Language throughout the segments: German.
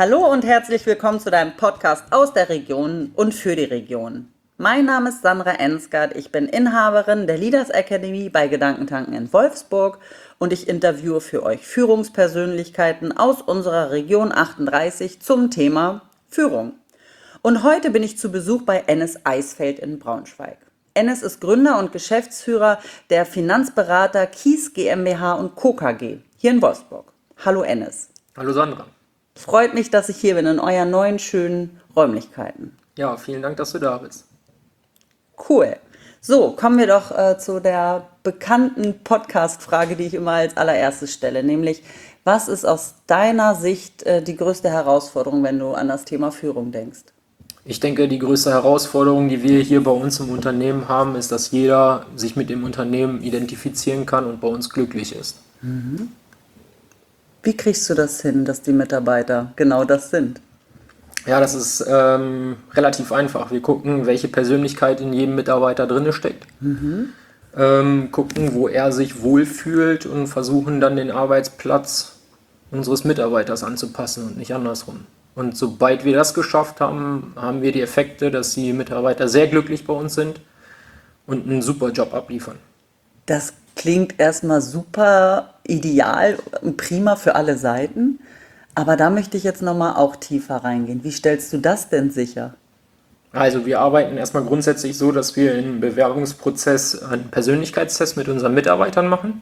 Hallo und herzlich willkommen zu deinem Podcast aus der Region und für die Region. Mein Name ist Sandra Ensgard, ich bin Inhaberin der Leaders Academy bei Gedankentanken in Wolfsburg und ich interviewe für euch Führungspersönlichkeiten aus unserer Region 38 zum Thema Führung. Und heute bin ich zu Besuch bei Ennis Eisfeld in Braunschweig. Ennis ist Gründer und Geschäftsführer der Finanzberater Kies GmbH und Co. KG hier in Wolfsburg. Hallo Ennis. Hallo Sandra. Freut mich, dass ich hier bin in euren neuen, schönen Räumlichkeiten. Ja, vielen Dank, dass du da bist. Cool. So, kommen wir doch zu der bekannten Podcast-Frage, die ich immer als allererstes stelle, nämlich, was ist aus deiner Sicht die größte Herausforderung, wenn du an das Thema Führung denkst? Ich denke, die größte Herausforderung, die wir hier bei uns im Unternehmen haben, ist, dass jeder sich mit dem Unternehmen identifizieren kann und bei uns glücklich ist. Wie kriegst du das hin, dass die Mitarbeiter genau das sind? Ja, das ist relativ einfach. Wir gucken, welche Persönlichkeit in jedem Mitarbeiter drin steckt. Gucken, wo er sich wohlfühlt und versuchen dann den Arbeitsplatz unseres Mitarbeiters anzupassen und nicht andersrum. Und sobald wir das geschafft haben, haben wir die Effekte, dass die Mitarbeiter sehr glücklich bei uns sind und einen super Job abliefern. Das klingt erstmal super ideal und prima für alle Seiten, aber da möchte ich jetzt nochmal auch tiefer reingehen. Wie stellst du das denn sicher? Also wir arbeiten erstmal grundsätzlich so, dass wir im Bewerbungsprozess einen Persönlichkeitstest mit unseren Mitarbeitern machen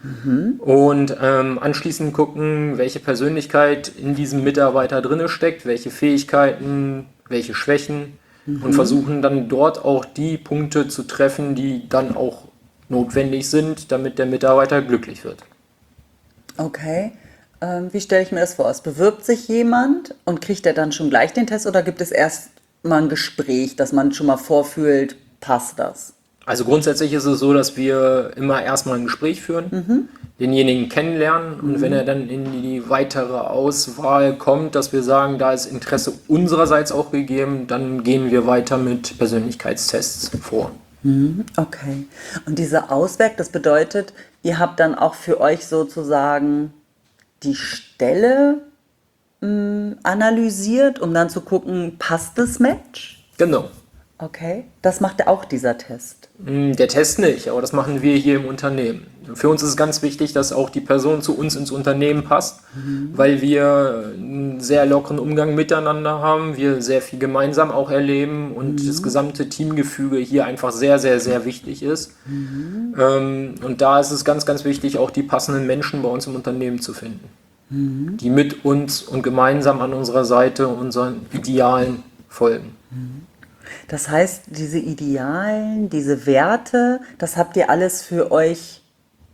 und anschließend gucken, welche Persönlichkeit in diesem Mitarbeiter drin steckt, welche Fähigkeiten, welche Schwächen und versuchen dann dort auch die Punkte zu treffen, die dann auch notwendig sind, damit der Mitarbeiter glücklich wird. Okay, wie stelle ich mir das vor? Es bewirbt sich jemand und kriegt er dann schon gleich den Test oder gibt es erst mal ein Gespräch, dass man schon mal vorfühlt, passt das? Also grundsätzlich ist es so, dass wir immer erstmal ein Gespräch führen, denjenigen kennenlernen und wenn er dann in die weitere Auswahl kommt, dass wir sagen, da ist Interesse unsererseits auch gegeben, dann gehen wir weiter mit Persönlichkeitstests vor. Okay. Und diese Auswertung, das bedeutet, ihr habt dann auch für euch sozusagen die Stelle analysiert, um dann zu gucken, passt das Match? Genau. Okay. Das macht ja auch dieser Test. Der Test nicht, aber das machen wir hier im Unternehmen. Für uns ist es ganz wichtig, dass auch die Person zu uns ins Unternehmen passt, weil wir einen sehr lockeren Umgang miteinander haben, wir sehr viel gemeinsam auch erleben und das gesamte Teamgefüge hier einfach sehr, sehr, sehr wichtig ist. Und da ist es ganz, ganz wichtig, auch die passenden Menschen bei uns im Unternehmen zu finden, die mit uns und gemeinsam an unserer Seite unseren Idealen folgen. Das heißt, diese Idealen, diese Werte, das habt ihr alles für euch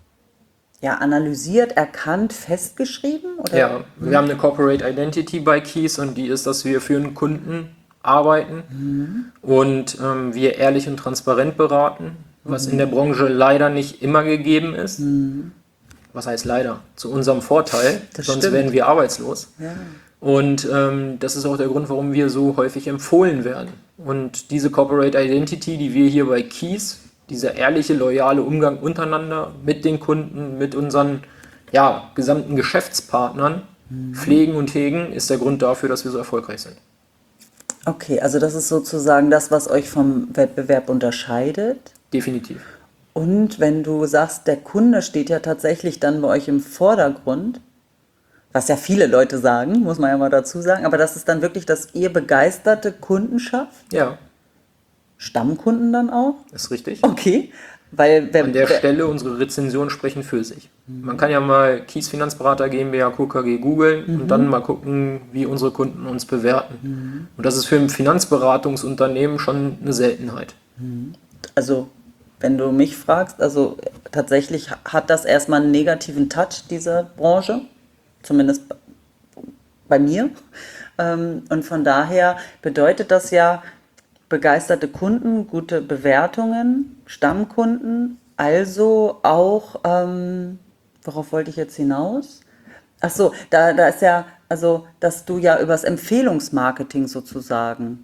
analysiert, erkannt, festgeschrieben? Oder? Ja, wir haben eine Corporate Identity bei Kies und die ist, dass wir für einen Kunden arbeiten und wir ehrlich und transparent beraten, was in der Branche leider nicht immer gegeben ist. Was heißt leider? Zu unserem Vorteil, sonst stimmt. werden wir arbeitslos. Ja. Und das ist auch der Grund, warum wir so häufig empfohlen werden. Und diese Corporate Identity, die wir hier bei Kies, dieser ehrliche, loyale Umgang untereinander mit den Kunden, mit unseren gesamten Geschäftspartnern pflegen und hegen, ist der Grund dafür, dass wir so erfolgreich sind. Okay, also das ist sozusagen das, was euch vom Wettbewerb unterscheidet. Definitiv. Und wenn du sagst, der Kunde steht ja tatsächlich dann bei euch im Vordergrund, was ja viele Leute sagen, muss man ja mal dazu sagen, aber das ist dann wirklich, dass ihr begeisterte Kunden schafft? Ja, Stammkunden dann auch? ist richtig. Okay, weil An der Stelle, unsere Rezensionen sprechen für sich. Man kann ja mal Kies Finanzberater GmbH Co. KG googeln und dann mal gucken, wie unsere Kunden uns bewerten. Und das ist für ein Finanzberatungsunternehmen schon eine Seltenheit. Also, wenn du mich fragst, also tatsächlich hat das erstmal einen negativen Touch, diese Branche, zumindest bei mir. Und von daher bedeutet das ja begeisterte Kunden, gute Bewertungen, Stammkunden, also auch, worauf wollte ich jetzt hinaus? Ach so, da ist ja, also, dass du ja übers Empfehlungsmarketing sozusagen,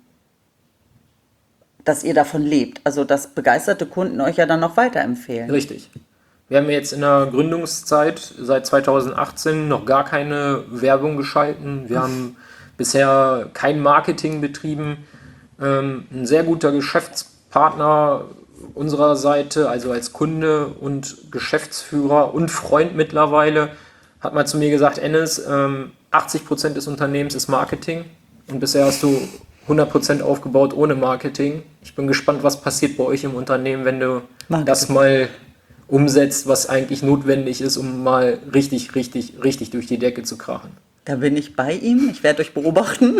dass ihr davon lebt, also dass begeisterte Kunden euch ja dann noch weiterempfehlen. Richtig. Wir haben jetzt in der Gründungszeit seit 2018 noch gar keine Werbung geschalten. Wir haben bisher kein Marketing betrieben. Ein sehr guter Geschäftspartner unserer Seite, also als Kunde und Geschäftsführer und Freund mittlerweile, hat mal zu mir gesagt, Enes, 80% des Unternehmens ist Marketing und bisher hast du 100% aufgebaut ohne Marketing. Ich bin gespannt, was passiert bei euch im Unternehmen, wenn du das mal umsetzt, was eigentlich notwendig ist, um mal richtig durch die Decke zu krachen. Da bin ich bei ihm. Ich werde euch beobachten.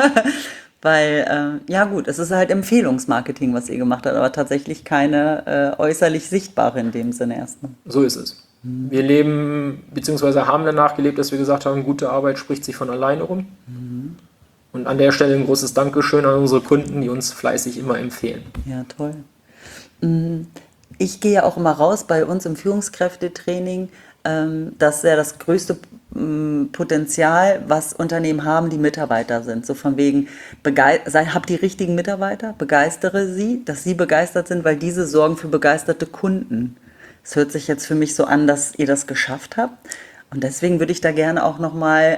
Weil, ja gut, es ist halt Empfehlungsmarketing, was ihr gemacht habt, aber tatsächlich keine äußerlich sichtbare in dem Sinne erstmal. So ist es. Wir leben, beziehungsweise haben danach gelebt, dass wir gesagt haben, gute Arbeit spricht sich von alleine rum. Und an der Stelle ein großes Dankeschön an unsere Kunden, die uns fleißig immer empfehlen. Ja, toll. Ich gehe ja auch immer raus bei uns im Führungskräftetraining, dass ja das größte Potenzial, was Unternehmen haben, die Mitarbeiter sind. So von wegen, habt die richtigen Mitarbeiter, begeistere sie, dass sie begeistert sind, weil diese sorgen für begeisterte Kunden. Es hört sich jetzt für mich so an, dass ihr das geschafft habt. Und deswegen würde ich da gerne auch nochmal,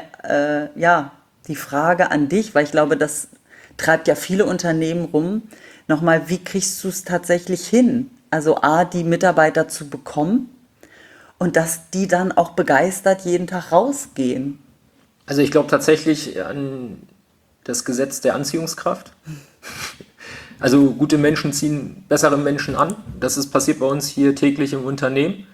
die Frage an dich, weil ich glaube, das treibt ja viele Unternehmen rum, nochmal, wie kriegst du es tatsächlich hin? Also die Mitarbeiter zu bekommen und dass die dann auch begeistert jeden Tag rausgehen. Also ich glaube tatsächlich an das Gesetz der Anziehungskraft. Also gute Menschen ziehen bessere Menschen an. Passiert bei uns hier täglich im Unternehmen.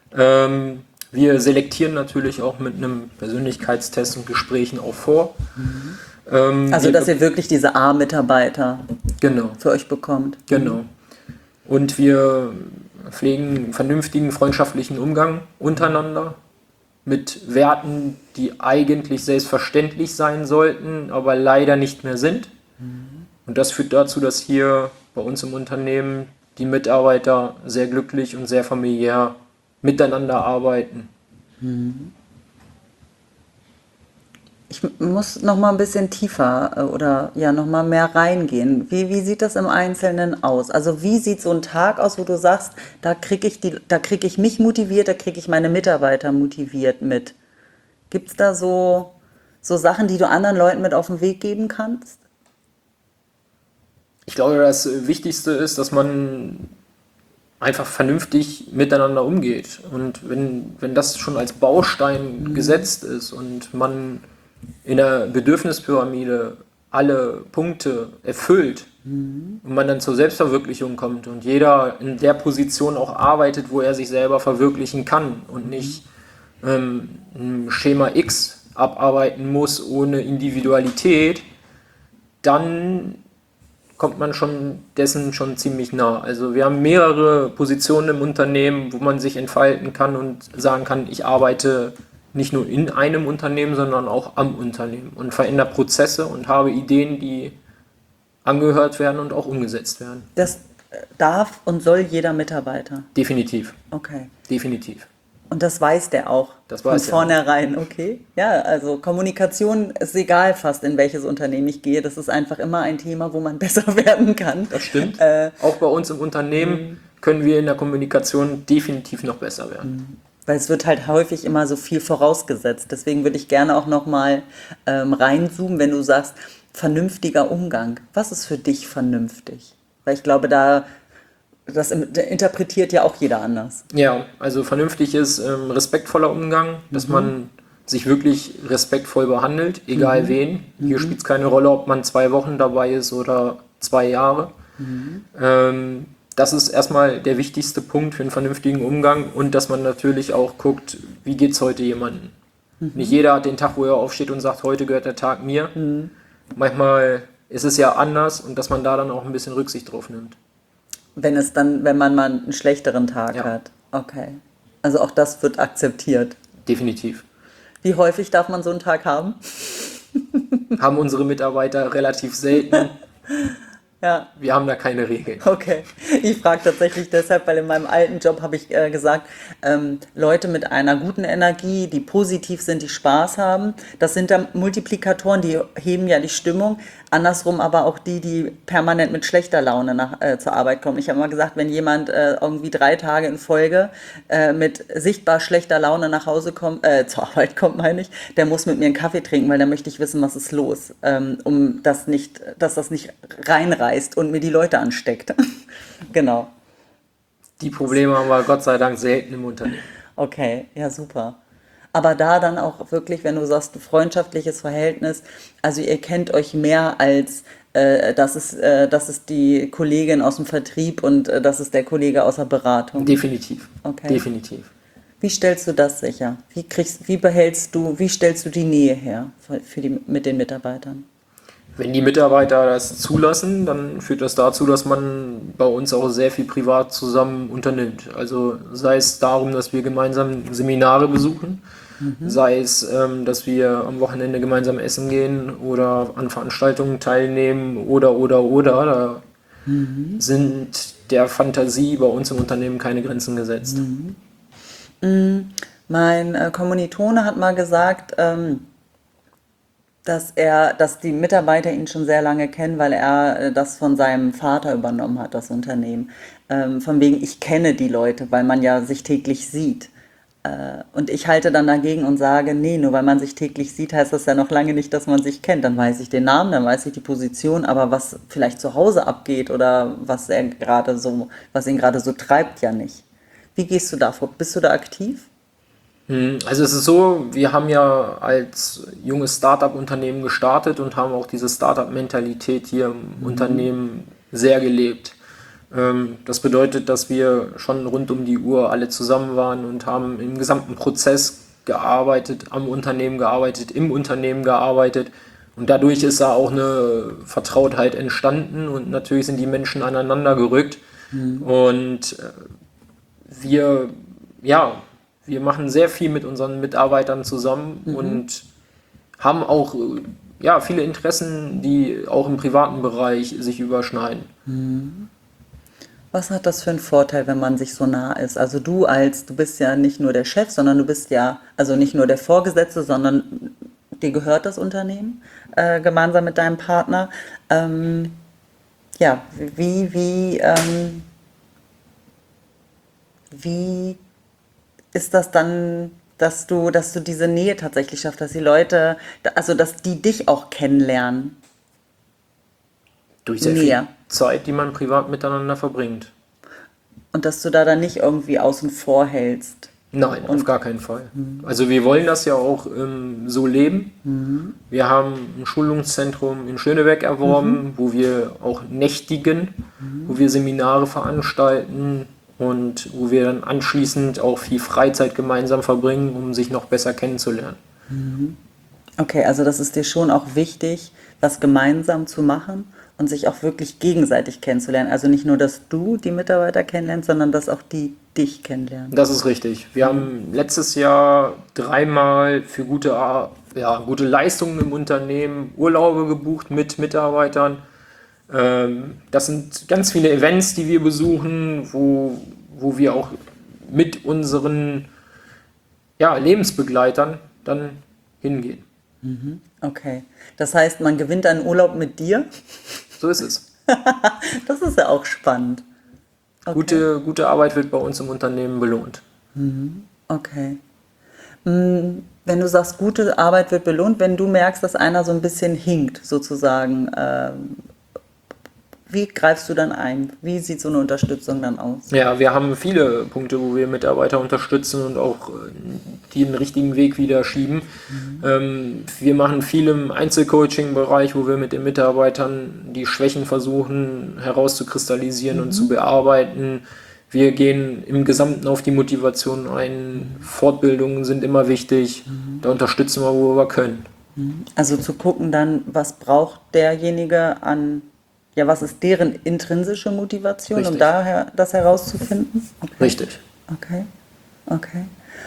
Wir selektieren natürlich auch mit einem Persönlichkeitstest und Gesprächen auch vor. Also dass ihr wirklich diese A-Mitarbeiter für euch bekommt. Genau. Und wir pflegen einen vernünftigen, freundschaftlichen Umgang untereinander mit Werten, die eigentlich selbstverständlich sein sollten, aber leider nicht mehr sind. Und das führt dazu, dass hier bei uns im Unternehmen die Mitarbeiter sehr glücklich und sehr familiär miteinander arbeiten. Ich muss noch mal ein bisschen tiefer oder ja noch mal mehr reingehen. Wie sieht das im Einzelnen aus? Also wie sieht so ein Tag aus, wo du sagst, da kriege ich mich motiviert, da kriege ich meine Mitarbeiter motiviert mit? Gibt es da so Sachen, die du anderen Leuten mit auf den Weg geben kannst? Ich glaube, das Wichtigste ist, dass man einfach vernünftig miteinander umgeht. Und wenn das schon als Baustein gesetzt ist und man in der Bedürfnispyramide alle Punkte erfüllt und man dann zur Selbstverwirklichung kommt und jeder in der Position auch arbeitet, wo er sich selber verwirklichen kann und nicht ein Schema X abarbeiten muss ohne Individualität, dann kommt man dessen schon ziemlich nah. Also wir haben mehrere Positionen im Unternehmen, wo man sich entfalten kann und sagen kann, ich arbeite nicht nur in einem Unternehmen, sondern auch am Unternehmen und verändere Prozesse und habe Ideen, die angehört werden und auch umgesetzt werden. Das darf und soll jeder Mitarbeiter? Definitiv. Okay. Definitiv. Und das weiß der auch von vornherein, okay? Ja, also Kommunikation ist egal fast, in welches Unternehmen ich gehe. Das ist einfach immer ein Thema, wo man besser werden kann. Das stimmt. Auch bei uns im Unternehmen können wir in der Kommunikation definitiv noch besser werden. Weil es wird halt häufig immer so viel vorausgesetzt. Deswegen würde ich gerne auch nochmal reinzoomen, wenn du sagst, vernünftiger Umgang. Was ist für dich vernünftig? Weil ich glaube, das interpretiert ja auch jeder anders. Ja, also vernünftig ist respektvoller Umgang, dass man sich wirklich respektvoll behandelt, egal wen. Hier spielt es keine Rolle, ob man 2 Wochen dabei ist oder 2 Jahre. Das ist erstmal der wichtigste Punkt für einen vernünftigen Umgang und dass man natürlich auch guckt, wie geht es heute jemandem. Nicht jeder hat den Tag, wo er aufsteht und sagt, heute gehört der Tag mir. Manchmal ist es ja anders und dass man da dann auch ein bisschen Rücksicht drauf nimmt. Wenn man mal einen schlechteren Tag hat. Okay. Also auch das wird akzeptiert. Definitiv. Wie häufig darf man so einen Tag haben? Haben unsere Mitarbeiter relativ selten. Ja. Wir haben da keine Regeln. Okay. Ich frage tatsächlich deshalb, weil in meinem alten Job habe ich gesagt, Leute mit einer guten Energie, die positiv sind, die Spaß haben, das sind dann Multiplikatoren, die heben ja die Stimmung. andersrum aber auch die permanent mit schlechter Laune zur Arbeit kommen. Ich habe mal gesagt, wenn jemand irgendwie 3 Tage in Folge mit sichtbar schlechter Laune nach Hause kommt, zur Arbeit kommt, meine ich, der muss mit mir einen Kaffee trinken, weil dann möchte ich wissen, was ist los, dass das nicht reinreißt und mir die Leute ansteckt. Genau. Die Probleme haben wir Gott sei Dank selten im Unternehmen. Okay, ja, super. Aber da dann auch wirklich, wenn du sagst, ein freundschaftliches Verhältnis, also ihr kennt euch mehr als das ist die Kollegin aus dem Vertrieb und das ist der Kollege aus der Beratung. Definitiv. Okay. Definitiv. Wie stellst du das sicher? Wie stellst du die Nähe her mit den Mitarbeitern? Wenn die Mitarbeiter das zulassen, dann führt das dazu, dass man bei uns auch sehr viel privat zusammen unternimmt. Also sei es darum, dass wir gemeinsam Seminare besuchen, sei es, dass wir am Wochenende gemeinsam essen gehen oder an Veranstaltungen teilnehmen oder. Da sind der Fantasie bei uns im Unternehmen keine Grenzen gesetzt. Mein Kommilitone hat mal gesagt, dass die Mitarbeiter ihn schon sehr lange kennen, weil er das von seinem Vater übernommen hat, das Unternehmen. Von wegen, ich kenne die Leute, weil man ja sich täglich sieht. Und ich halte dann dagegen und sage, nee, nur weil man sich täglich sieht, heißt das ja noch lange nicht, dass man sich kennt. Dann weiß ich den Namen, dann weiß ich die Position, aber was vielleicht zu Hause abgeht oder was ihn gerade so treibt, ja nicht. Wie gehst du da vor? Bist du da aktiv? Also es ist so, wir haben ja als junges Startup-Unternehmen gestartet und haben auch diese Startup-Mentalität hier im Unternehmen sehr gelebt. Das bedeutet, dass wir schon rund um die Uhr alle zusammen waren und haben im gesamten Prozess gearbeitet, am Unternehmen gearbeitet, im Unternehmen gearbeitet. Und dadurch ist da auch eine Vertrautheit entstanden und natürlich sind die Menschen aneinander gerückt. Und wir machen sehr viel mit unseren Mitarbeitern zusammen und haben auch viele Interessen, die auch im privaten Bereich sich überschneiden. Was hat das für einen Vorteil, wenn man sich so nah ist? Also du bist ja nicht nur der Chef, sondern du bist ja, also nicht nur der Vorgesetzte, sondern dir gehört das Unternehmen, gemeinsam mit deinem Partner. Wie ist das dann, dass du diese Nähe tatsächlich schaffst, dass die Leute, also dass die dich auch kennenlernen? Durch sehr viel Zeit, die man privat miteinander verbringt. Und dass du da dann nicht irgendwie außen vor hältst? Nein, auf gar keinen Fall. Also wir wollen das ja auch so leben. Wir haben ein Schulungszentrum in Schönebeck erworben, wo wir auch nächtigen, wo wir Seminare veranstalten und wo wir dann anschließend auch viel Freizeit gemeinsam verbringen, um sich noch besser kennenzulernen. Okay, also das ist dir schon auch wichtig, was gemeinsam zu machen und sich auch wirklich gegenseitig kennenzulernen. Also nicht nur, dass du die Mitarbeiter kennenlernst, sondern dass auch die dich kennenlernen. Das ist richtig. Wir haben letztes Jahr 3-mal für gute Leistungen im Unternehmen Urlaube gebucht mit Mitarbeitern. Das sind ganz viele Events, die wir besuchen, wo wir auch mit unseren Lebensbegleitern dann hingehen. Okay, das heißt, man gewinnt einen Urlaub mit dir? So ist es. Das ist ja auch spannend. Okay. Gute Arbeit wird bei uns im Unternehmen belohnt. Okay. Wenn du sagst, gute Arbeit wird belohnt, wenn du merkst, dass einer so ein bisschen hinkt, sozusagen, wie greifst du dann ein? Wie sieht so eine Unterstützung dann aus? Ja, wir haben viele Punkte, wo wir Mitarbeiter unterstützen und auch die den richtigen Weg wieder schieben. Wir machen viel im Einzelcoaching-Bereich, wo wir mit den Mitarbeitern die Schwächen versuchen herauszukristallisieren und zu bearbeiten. Wir gehen im Gesamten auf die Motivation ein. Fortbildungen sind immer wichtig. Da unterstützen wir, wo wir können. Also zu gucken dann, was braucht derjenige an... Ja, was ist deren intrinsische Motivation, Richtig. um daher das herauszufinden? Okay. Richtig. Okay.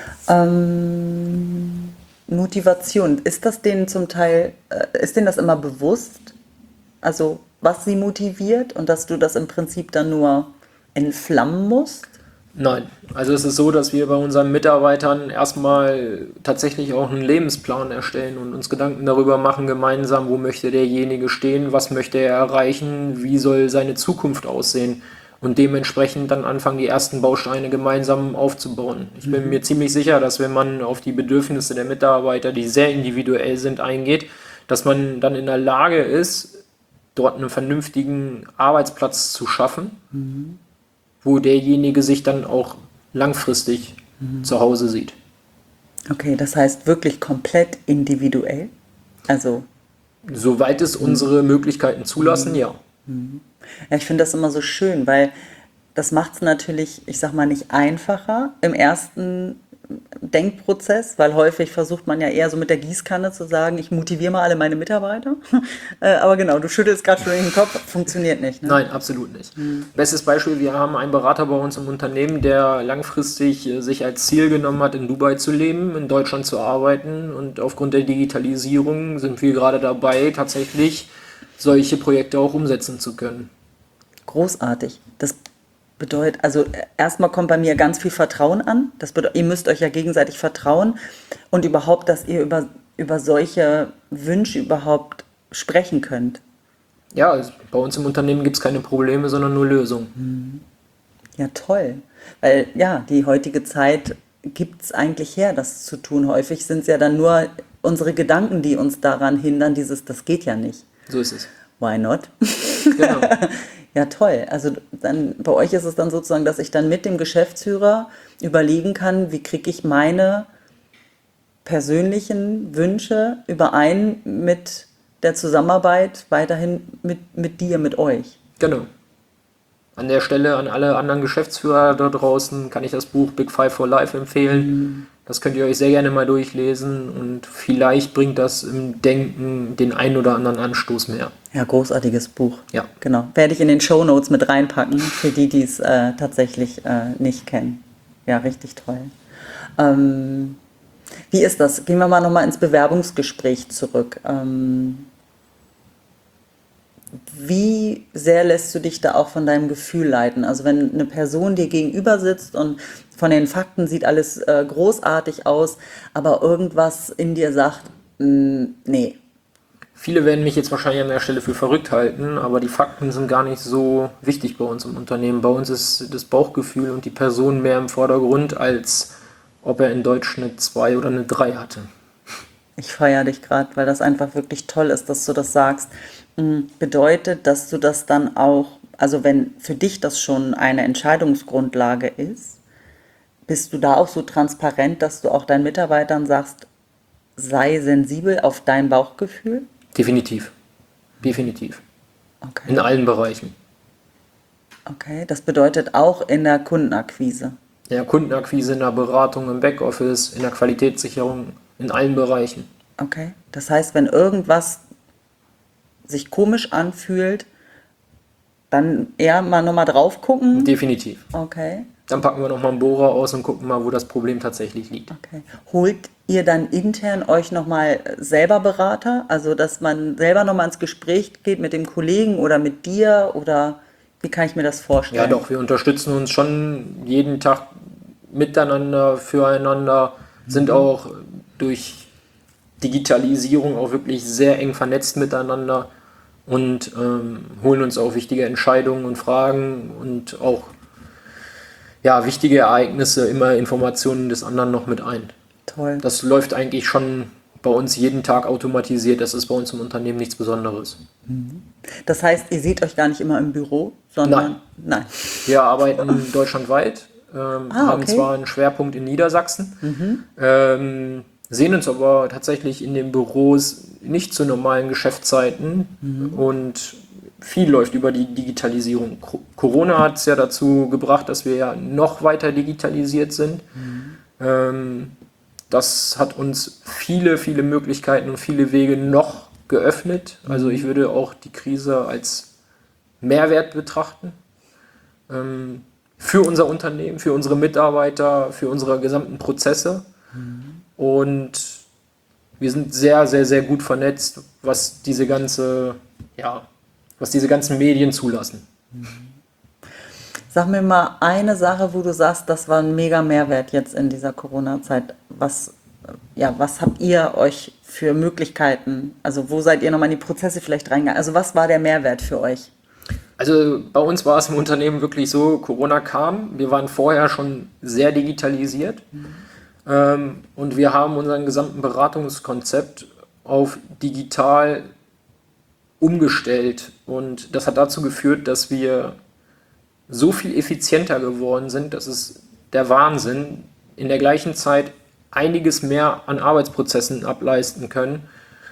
Motivation, ist das denen zum Teil, ist denen das immer bewusst? Also, was sie motiviert und dass du das im Prinzip dann nur entflammen musst? Nein, also es ist so, dass wir bei unseren Mitarbeitern erstmal tatsächlich auch einen Lebensplan erstellen und uns Gedanken darüber machen gemeinsam, wo möchte derjenige stehen, was möchte er erreichen, wie soll seine Zukunft aussehen und dementsprechend dann anfangen, die ersten Bausteine gemeinsam aufzubauen. Ich bin mir ziemlich sicher, dass wenn man auf die Bedürfnisse der Mitarbeiter, die sehr individuell sind, eingeht, dass man dann in der Lage ist, dort einen vernünftigen Arbeitsplatz zu schaffen, wo derjenige sich dann auch langfristig zu Hause sieht. Okay, das heißt wirklich komplett individuell? Also, Soweit es unsere Möglichkeiten zulassen, ja. ja, ich finde das immer so schön, weil das macht es natürlich, ich sag mal, nicht einfacher im ersten Denkprozess, weil häufig versucht man ja eher so mit der Gießkanne zu sagen, ich motiviere mal alle meine Mitarbeiter. Aber genau, du schüttelst gerade schon in den Kopf, funktioniert nicht. Ne? Nein, absolut nicht. Bestes Beispiel, wir haben einen Berater bei uns im Unternehmen, der langfristig sich als Ziel genommen hat, in Dubai zu leben, in Deutschland zu arbeiten und aufgrund der Digitalisierung sind wir gerade dabei, tatsächlich solche Projekte auch umsetzen zu können. Großartig. Das bedeutet, also erstmal kommt bei mir ganz viel Vertrauen an. Das bedeutet, ihr müsst euch ja gegenseitig vertrauen und überhaupt, dass ihr über solche Wünsche überhaupt sprechen könnt. Ja, bei uns im Unternehmen gibt es keine Probleme, sondern nur Lösungen. Ja, toll. Weil ja, die heutige Zeit gibt es eigentlich her, das zu tun. Häufig sind es ja dann nur unsere Gedanken, die uns daran hindern, das geht ja nicht. So ist es. Why not? Genau. Ja, toll. Also dann bei euch ist es dann sozusagen, dass ich dann mit dem Geschäftsführer überlegen kann, wie kriege ich meine persönlichen Wünsche überein mit der Zusammenarbeit weiterhin mit dir, mit euch. Genau. An der Stelle an alle anderen Geschäftsführer da draußen kann ich das Buch Big Five for Life empfehlen. Das könnt ihr euch sehr gerne mal durchlesen und vielleicht bringt das im Denken den einen oder anderen Anstoß mehr. Ja, großartiges Buch. Ja. Genau. Werde ich in den Shownotes mit reinpacken, für die es tatsächlich nicht kennen. Ja, richtig toll. Wie ist das? Gehen wir mal nochmal ins Bewerbungsgespräch zurück. Wie sehr lässt du dich da auch von deinem Gefühl leiten? Also wenn eine Person dir gegenüber sitzt und von den Fakten sieht alles großartig aus, aber irgendwas in dir sagt, nee. Viele werden mich jetzt wahrscheinlich an der Stelle für verrückt halten, aber die Fakten sind gar nicht so wichtig bei uns im Unternehmen. Bei uns ist das Bauchgefühl und die Person mehr im Vordergrund, als ob er in Deutsch eine 2 oder eine 3 hatte. Ich feiere dich gerade, weil das einfach wirklich toll ist, dass du das sagst. Bedeutet, dass du das dann auch, also wenn für dich das schon eine Entscheidungsgrundlage ist, bist du da auch so transparent, dass du auch deinen Mitarbeitern sagst, sei sensibel auf dein Bauchgefühl? Definitiv. Definitiv. Okay. In allen Bereichen. Okay, das bedeutet auch in der Kundenakquise. In der Kundenakquise, in der Beratung, im Backoffice, in der Qualitätssicherung, in allen Bereichen. Okay, das heißt, wenn irgendwas sich komisch anfühlt, dann eher mal nochmal drauf gucken. Definitiv. Okay, Dann packen wir nochmal einen Bohrer aus und gucken mal, wo das Problem tatsächlich liegt. okay. Holt ihr dann intern euch nochmal selber Berater? Also, dass man selber nochmal ins Gespräch geht mit dem Kollegen oder mit dir? Oder wie kann ich mir das vorstellen? Ja, doch, wir unterstützen uns schon jeden Tag miteinander, füreinander, sind auch durch Digitalisierung auch wirklich sehr eng vernetzt miteinander und holen uns auch wichtige Entscheidungen und Fragen und auch ja, wichtige Ereignisse, immer Informationen des anderen noch mit ein. Toll. Das läuft eigentlich schon bei uns jeden Tag automatisiert. Das ist bei uns im Unternehmen nichts Besonderes. Das heißt, ihr seht euch gar nicht immer im Büro, sondern. Nein. Wir arbeiten deutschlandweit, haben okay. zwar einen Schwerpunkt in Niedersachsen, sehen uns aber tatsächlich in den Büros nicht zu normalen Geschäftszeiten und viel läuft über die Digitalisierung. Corona hat es ja dazu gebracht, dass wir ja noch weiter digitalisiert sind. Das hat uns viele, viele Möglichkeiten und viele Wege noch geöffnet. Also ich würde auch die Krise als Mehrwert betrachten. Für unser Unternehmen, für unsere Mitarbeiter, für unsere gesamten Prozesse. Und wir sind sehr, sehr, sehr gut vernetzt, was diese ganzen Medien zulassen. Sag mir mal eine Sache, wo du sagst, das war ein mega Mehrwert jetzt in dieser Corona-Zeit. Was habt ihr euch für Möglichkeiten? Also wo seid ihr nochmal in die Prozesse vielleicht reingegangen? Also was war der Mehrwert für euch? Also bei uns war es im Unternehmen wirklich so, Corona kam, wir waren vorher schon sehr digitalisiert und wir haben unseren gesamten Beratungskonzept auf digital umgestellt und das hat dazu geführt, dass wir so viel effizienter geworden sind, das ist der Wahnsinn, in der gleichen Zeit einiges mehr an Arbeitsprozessen ableisten können,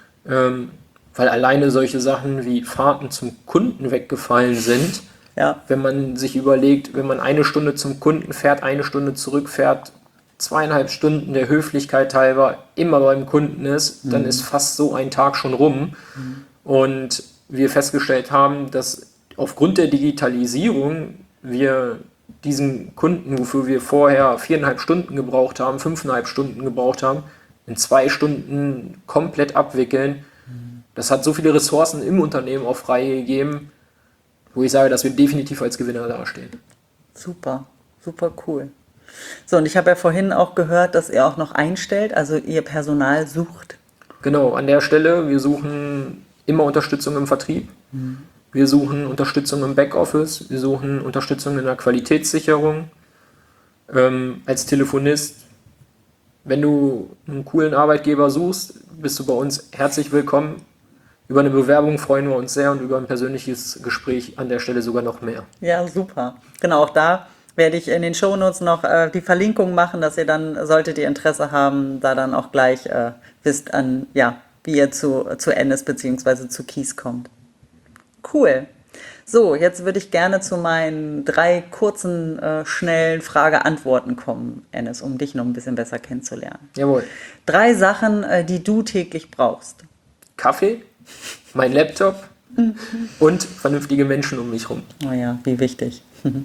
weil alleine solche Sachen wie Fahrten zum Kunden weggefallen sind. Ja. Wenn man sich überlegt, wenn man 1 Stunde zum Kunden fährt, 1 Stunde zurückfährt, 2,5 Stunden der Höflichkeit halber immer beim Kunden ist, dann ist fast so ein Tag schon rum. Und wir festgestellt haben, dass aufgrund der Digitalisierung wir diesen Kunden, wofür wir vorher 4,5 Stunden gebraucht haben, 5,5 Stunden gebraucht haben, in 2 Stunden komplett abwickeln. Das hat so viele Ressourcen im Unternehmen auch freigegeben, wo ich sage, dass wir definitiv als Gewinner dastehen. Super, super cool. So, und ich habe ja vorhin auch gehört, dass ihr auch noch einstellt, also ihr Personal sucht. Genau, an der Stelle, wir suchen immer Unterstützung im Vertrieb. Wir suchen Unterstützung im Backoffice, wir suchen Unterstützung in der Qualitätssicherung. Als Telefonist, wenn du einen coolen Arbeitgeber suchst, bist du bei uns herzlich willkommen. Über eine Bewerbung freuen wir uns sehr und über ein persönliches Gespräch an der Stelle sogar noch mehr. Ja, super. Genau, auch da werde ich in den Shownotes noch die Verlinkung machen, dass ihr dann, solltet ihr Interesse haben, da dann auch gleich wisst, wie ihr zu Ennis bzw. zu Kies kommt. Cool. So, jetzt würde ich gerne zu meinen 3 kurzen, schnellen Frage-Antworten kommen, Ennis, um dich noch ein bisschen besser kennenzulernen. Jawohl. 3 Sachen, die du täglich brauchst. Kaffee, mein Laptop und vernünftige Menschen um mich rum. Oh ja, wie wichtig.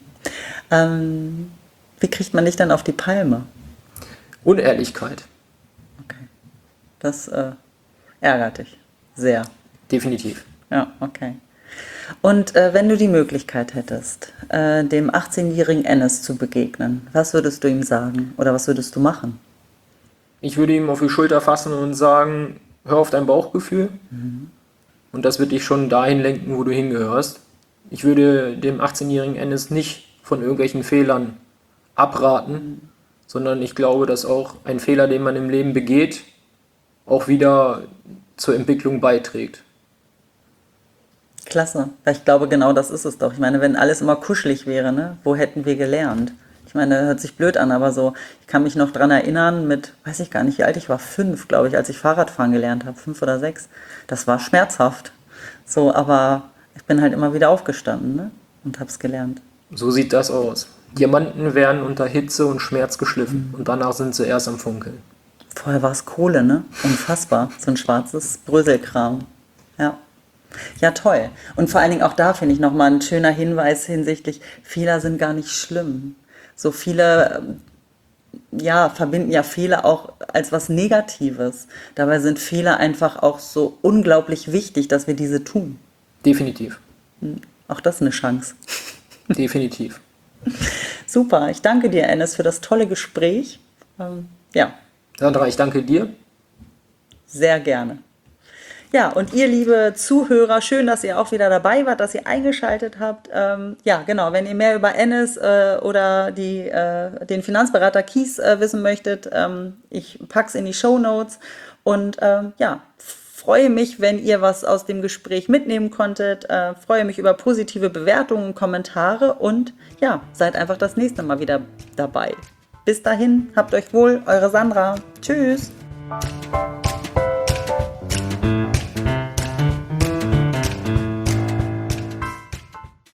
Wie kriegt man dich dann auf die Palme? Unehrlichkeit. Okay. Das ärgert dich sehr. Definitiv. Ja, okay. Und wenn du die Möglichkeit hättest, dem 18-jährigen Ennis zu begegnen, was würdest du ihm sagen oder was würdest du machen? Ich würde ihm auf die Schulter fassen und sagen, hör auf dein Bauchgefühl und das wird dich schon dahin lenken, wo du hingehörst. Ich würde dem 18-jährigen Ennis nicht von irgendwelchen Fehlern abraten, sondern ich glaube, dass auch ein Fehler, den man im Leben begeht, auch wieder zur Entwicklung beiträgt. Klasse, weil ich glaube, genau das ist es doch. Ich meine, wenn alles immer kuschelig wäre, ne, wo hätten wir gelernt? Ich meine, hört sich blöd an, aber so, ich kann mich noch dran erinnern mit, weiß ich gar nicht, wie alt ich war, 5, glaube ich, als ich Fahrradfahren gelernt habe, 5 oder 6. Das war schmerzhaft. So, aber ich bin halt immer wieder aufgestanden, ne, und habe es gelernt. So sieht das aus. Diamanten werden unter Hitze und Schmerz geschliffen und danach sind sie erst am Funkeln. Vorher war es Kohle, ne? Unfassbar. So ein schwarzes Bröselkram. Ja. Ja, toll. Und vor allen Dingen auch da finde ich nochmal ein schöner Hinweis hinsichtlich, Fehler sind gar nicht schlimm. So viele, verbinden ja Fehler auch als was Negatives. Dabei sind Fehler einfach auch so unglaublich wichtig, dass wir diese tun. Definitiv. Auch das ist eine Chance. Definitiv. Super. Ich danke dir, Ennis, für das tolle Gespräch. Sandra, ich danke dir. Sehr gerne. Ja, und ihr, liebe Zuhörer, schön, dass ihr auch wieder dabei wart, dass ihr eingeschaltet habt. Genau, wenn ihr mehr über Ennis oder den Finanzberater Kies wissen möchtet, ich packe es in die Shownotes und freue mich, wenn ihr was aus dem Gespräch mitnehmen konntet, freue mich über positive Bewertungen, Kommentare und seid einfach das nächste Mal wieder dabei. Bis dahin, habt euch wohl, eure Sandra. Tschüss.